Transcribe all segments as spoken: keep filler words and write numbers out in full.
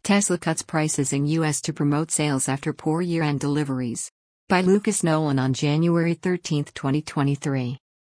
Tesla cuts prices in U S to promote sales after poor year-end deliveries. By Lucas Nolan on January thirteenth, twenty twenty-three.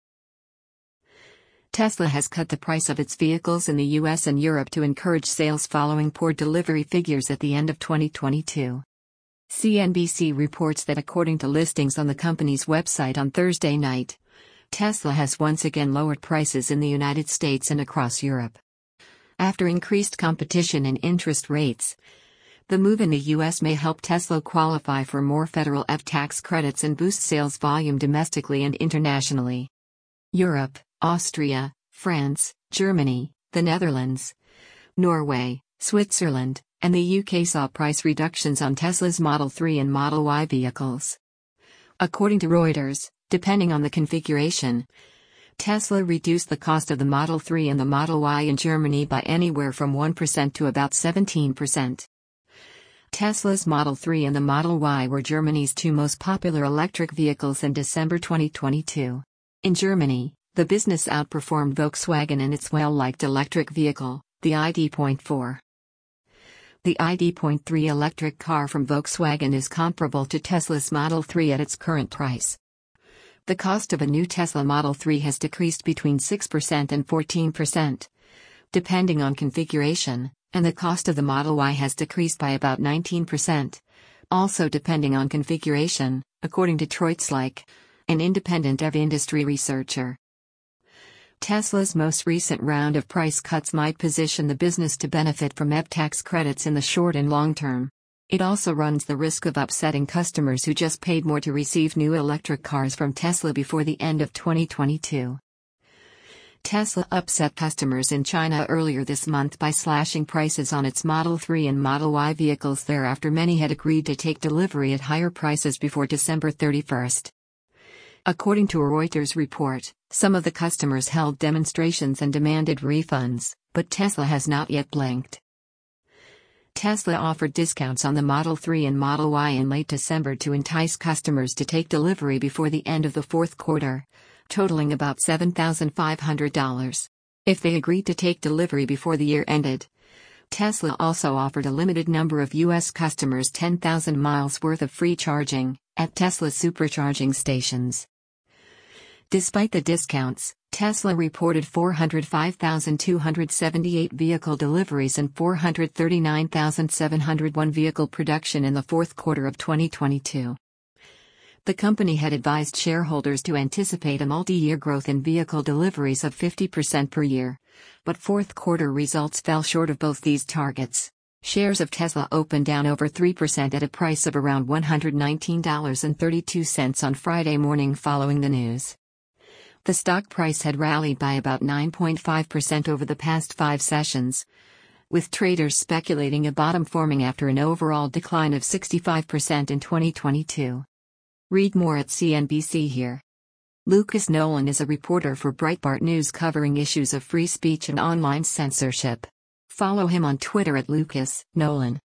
Tesla has cut the price of its vehicles in the U S and Europe to encourage sales following poor delivery figures at the end of twenty twenty-two. C N B C reports that according to listings on the company's website on Thursday night, Tesla has once again lowered prices in the United States and across Europe. After increased competition and interest rates, the move in the U S may help Tesla qualify for more federal E V tax credits and boost sales volume domestically and internationally. Europe, Austria, France, Germany, the Netherlands, Norway, Switzerland, and the U K saw price reductions on Tesla's Model three and Model Y vehicles. According to Reuters, depending on the configuration, Tesla reduced the cost of the Model three and the Model Y in Germany by anywhere from one percent to about seventeen percent. Tesla's Model three and the Model Y were Germany's two most popular electric vehicles in December twenty twenty-two. In Germany, the business outperformed Volkswagen in its well-liked electric vehicle, the I D four. The I D three electric car from Volkswagen is comparable to Tesla's Model three at its current price. The cost of a new Tesla Model three has decreased between six percent and fourteen percent, depending on configuration, and the cost of the Model Y has decreased by about nineteen percent, also depending on configuration, according to Troitslik, an independent E V industry researcher. Tesla's most recent round of price cuts might position the business to benefit from E V tax credits in the short and long term. It also runs the risk of upsetting customers who just paid more to receive new electric cars from Tesla before the end of twenty twenty-two. Tesla upset customers in China earlier this month by slashing prices on its Model three and Model Y vehicles there after many had agreed to take delivery at higher prices before December thirty-first. According to a Reuters report, some of the customers held demonstrations and demanded refunds, but Tesla has not yet blinked. Tesla offered discounts on the Model three and Model Y in late December to entice customers to take delivery before the end of the fourth quarter, totaling about seven thousand five hundred dollars. If they agreed to take delivery before the year ended. Tesla also offered a limited number of U S customers ten thousand miles worth of free charging at Tesla supercharging stations. Despite the discounts, Tesla reported four hundred five thousand two hundred seventy-eight vehicle deliveries and four hundred thirty-nine thousand seven hundred one vehicle production in the fourth quarter of twenty twenty-two. The company had advised shareholders to anticipate a multi-year growth in vehicle deliveries of fifty percent per year, but fourth quarter results fell short of both these targets. Shares of Tesla opened down over three percent at a price of around one hundred nineteen dollars and thirty-two cents on Friday morning following the news. The stock price had rallied by about nine point five percent over the past five sessions, with traders speculating a bottom forming after an overall decline of sixty-five percent in twenty twenty-two. Read more at C N B C here. Lucas Nolan is a reporter for Breitbart News covering issues of free speech and online censorship. Follow him on Twitter at Lucas Nolan.